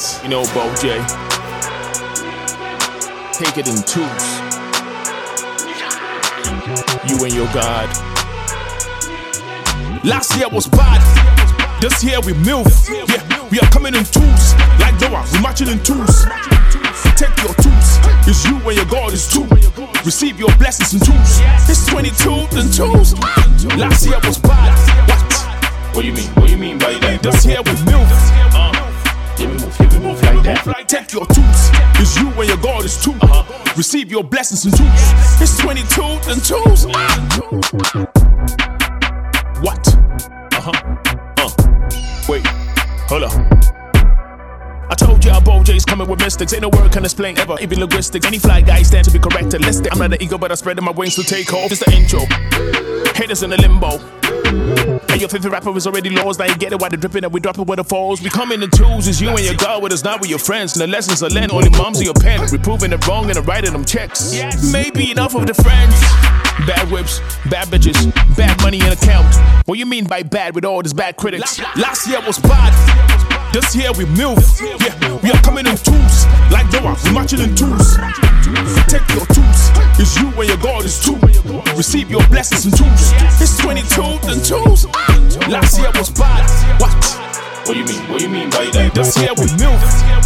You know, Bo J. Take it in twos. You and your God. Last year was bad. This year we milk. Yeah, we are coming in twos. Like Noah, we marching in twos. Take your twos. It's you and your God is two. Receive your blessings in twos. It's 22 and twos. Last year was bad. What do you mean? What do you mean by that? This year we milk. Give me move like that. Take your twos. It's you and your God is two. Receive your blessings in twos. It's 22 and twos. What? Wait, hold up. I told you Bo J's coming with mystics. Ain't no word can explain ever, even linguistics. Any fly guy stand to be corrected. I'm not an ego, but I spread my wings to take off. It's the intro. Haters in the limbo. And your favorite rapper is already lost. Now you get it while they're dripping and we drop it where the falls. We come in the twos, it's you and your God with us, not with your friends. And the lessons are learned, only moms in your pen. We proving it wrong and I'm writing them checks. Maybe enough of the friends. Bad whips, bad bitches, bad money in account. What you mean by bad with all these bad critics? Last year was bad. This year we milk. Yeah, we are coming in twos. Like Noah, we marching in twos. Take your twos. It's you and your God is two. Receive your blessings in twos. It's 22 and twos. Last year was bad. What? What do you mean? What do you mean by that? This year we milk.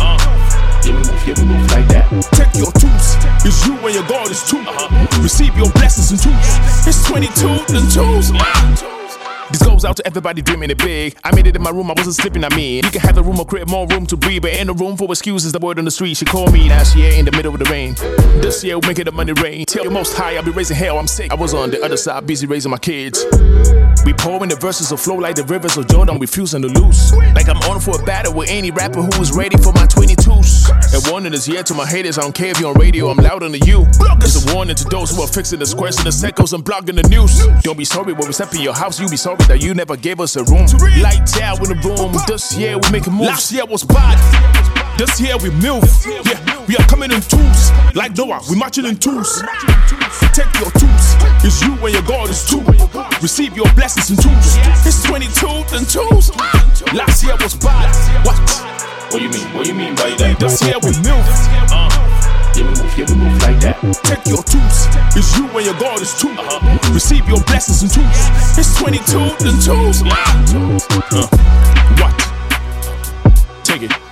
Give me move like that. Take your twos. It's you and your God is two. Receive your blessings in twos. It's 22 and twos. This goes out to everybody dreaming it big. I made it in my room, I wasn't sleeping, I mean. You can have the room or create more room to breathe, but ain't no room for excuses, the word on the street. She called me last year in the middle of the rain. This year we'll make it the money rain. Tell you most high, I'll be raising hell, I'm sick. I was on the other side, busy raising my kids. We pouring the verses of flow like the rivers of Jordan, refusing to lose. Like I'm on for a battle with any rapper who is ready for my 22s. And warning this year to my haters, I don't care if you're on radio, I'm louder than you. It's a warning to those who are fixing the squares and the circles and blocking the news. Don't be sorry when we step in your house, you be sorry that you never gave us a room. Lights out in the room, this year we making moves. Last year was bad, this year we milk. Yeah, we are coming in twos. Like Noah, we marching in twos. Take your twos, it's you and your God is two. Receive your blessings in twos. It's 22 and twos. Last year was bad. What? What do you mean? What do you mean by that? This year we milk. Give me move like that. Take your twos. It's you and your God is two. Receive your blessings in twos. It's 22 and twos. What? Take it.